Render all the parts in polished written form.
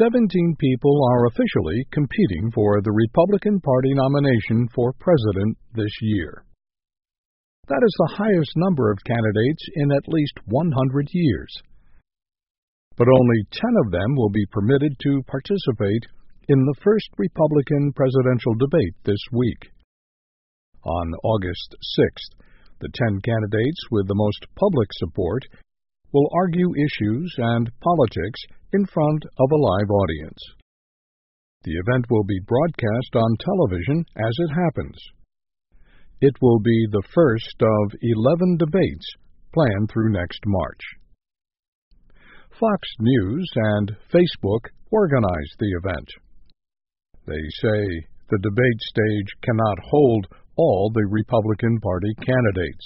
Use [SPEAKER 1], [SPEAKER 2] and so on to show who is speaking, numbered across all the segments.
[SPEAKER 1] 17 people are officially competing for the Republican Party nomination for president this year. That is the highest number of candidates in at least 100 years. But only 10 of them will be permitted to participate in the first Republican presidential debate this week. On August 6th, the 10 candidates with the most public support will argue issues and politics in front of a live audience. The event will be broadcast on television as it happens. It will be the first of 11 debates planned through next March. Fox News and Facebook organized the event. They say the debate stage cannot hold all the Republican Party candidates.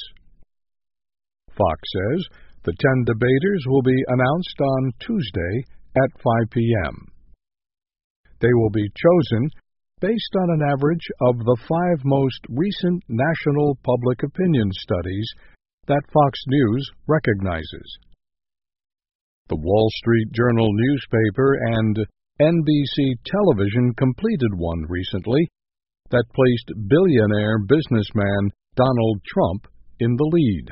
[SPEAKER 1] Fox says the 10 debaters will be announced on Tuesday at 5 p.m. They will be chosen based on an average of the 5 most recent national public opinion studies that Fox News recognizes. The Wall Street Journal newspaper and NBC television completed one recently that placed billionaire businessman Donald Trump in the lead.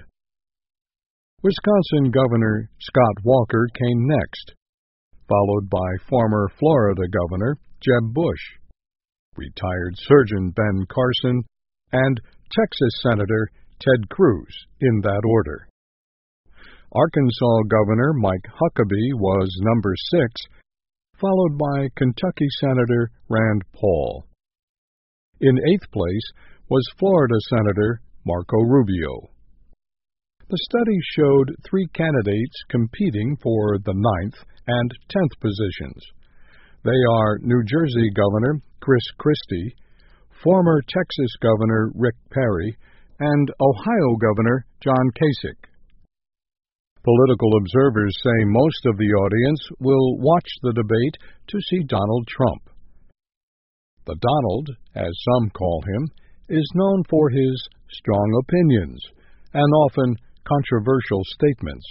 [SPEAKER 1] Wisconsin Governor Scott Walker came next, followed by former Florida Governor Jeb Bush, retired surgeon Ben Carson, and Texas Senator Ted Cruz in that order. Arkansas Governor Mike Huckabee was number 6, followed by Kentucky Senator Rand Paul. In 8th place was Florida Senator Marco Rubio. The study showed 3 candidates competing for the 9th and 10th positions. They are New Jersey Governor Chris Christie, former Texas Governor Rick Perry, and Ohio Governor John Kasich. Political observers say most of the audience will watch the debate to see Donald Trump. The Donald, as some call him, is known for his strong opinions and often controversial statements.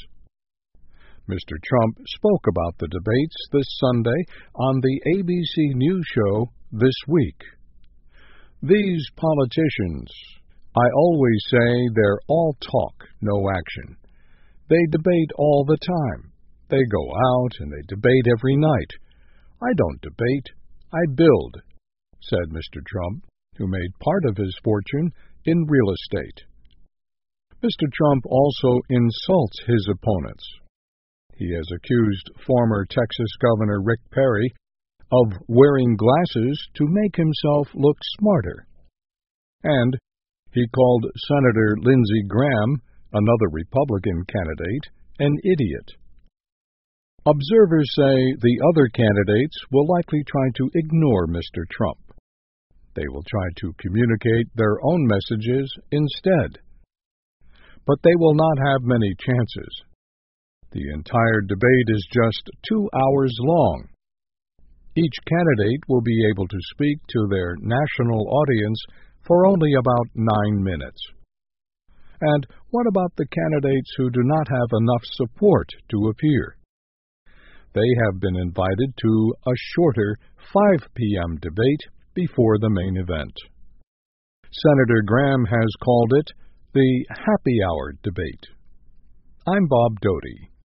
[SPEAKER 1] Mr. Trump spoke about the debates this Sunday on the ABC News show This Week. These politicians, I always say they're all talk, no action. They debate all the time. They go out and they debate every night. I don't debate, I build, said Mr. Trump, who made part of his fortune in real estate. Mr. Trump also insults his opponents. He has accused former Texas Governor Rick Perry of wearing glasses to make himself look smarter. And he called Senator Lindsey Graham, another Republican candidate, an idiot. Observers say the other candidates will likely try to ignore Mr. Trump. They will try to communicate their own messages instead. But they will not have many chances. The entire debate is just 2 hours long. Each candidate will be able to speak to their national audience for only about 9 minutes. And what about the candidates who do not have enough support to appear? They have been invited to a shorter 5 p.m. debate before the main event. Senator Graham has called it the happy hour debate. I'm Bob Doty.